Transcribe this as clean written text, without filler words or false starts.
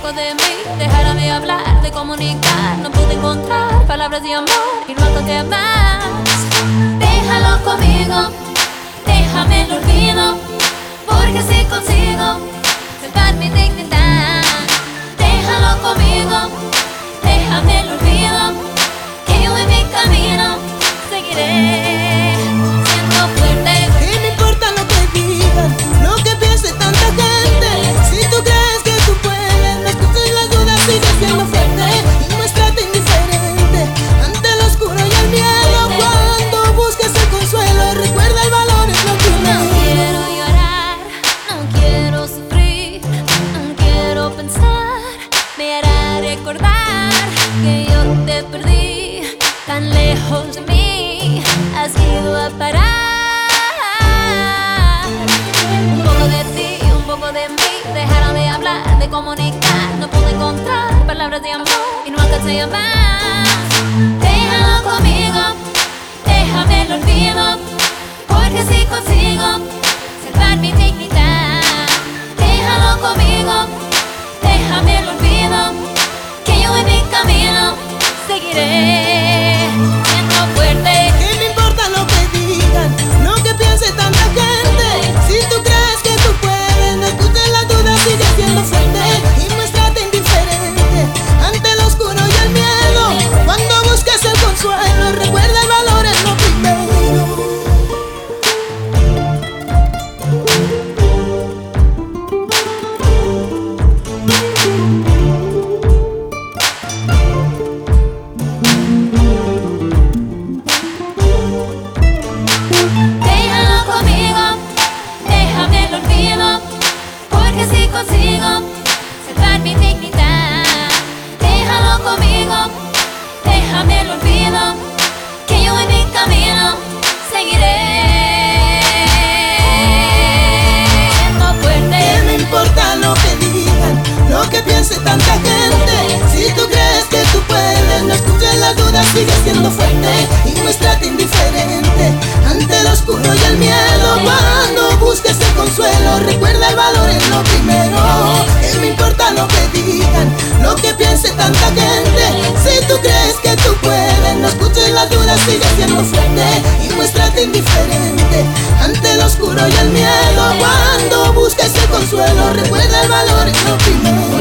poco de mí, dejar de hablar, de comunicar. No pude encontrar palabras de amor y no encontré más. Déjalo conmigo, déjame el olvido, porque si consigo salvar mi dignidad. Déjalo conmigo, déjame el olvido, que yo en mi camino seguiré siendo fuerte. ¿Qué me importa lo que digan, lo que piense tanta gente? Si tú crees que tú puedes, no escuches las dudas, sigue siendo fuerte y muéstrate indiferente ante lo oscuro y el miedo. Cuando busques el consuelo, recuerda el valor es lo primero. No quiero llorar, no quiero sufrir, no quiero pensar. Me hará recordar que yo te perdí, tan lejos de mí has ido a parar. Un poco de ti, un poco de mí, dejaron de hablar, de comunicar. No pude encontrar palabras de amor y no alcancé a más. Déjalo conmigo, déjame el olvido, porque si consigo salvar mi dignidad. Déjalo conmigo, déjame el olvido, que yo en mi camino seguiré siendo fuerte. ¿Qué me importa lo que digan, lo que piense tanta gente? Si tú crees que tú puedes, no escuches las dudas, sigue siendo fuerte y muéstrate indiferente ante lo oscuro y el miedo. Cuando busques el consuelo, recuerda el valor es lo primero. Déjalo conmigo, déjame el olvido, porque si consigo salvar mi dignidad. Déjalo conmigo, déjame el olvido, que yo en mi camino seguiré siendo fuerte. ¿Qué me importa lo que digan, lo que piense tanta gente? Si tú crees que tú puedes, no escuches las dudas, sigue siendo fuerte y muéstrate indiferente ante lo oscuro y el miedo. Cuando busques el consuelo, recuerda el valor es lo primero. ¿Qué me importa lo que digan, lo que piense tanta gente? Si tú crees que tú puedes, no escuches las dudas, sigue siendo fuerte y muéstrate indiferente ante lo oscuro y el miedo. Cuando busques el consuelo, recuerda el valor es lo primero.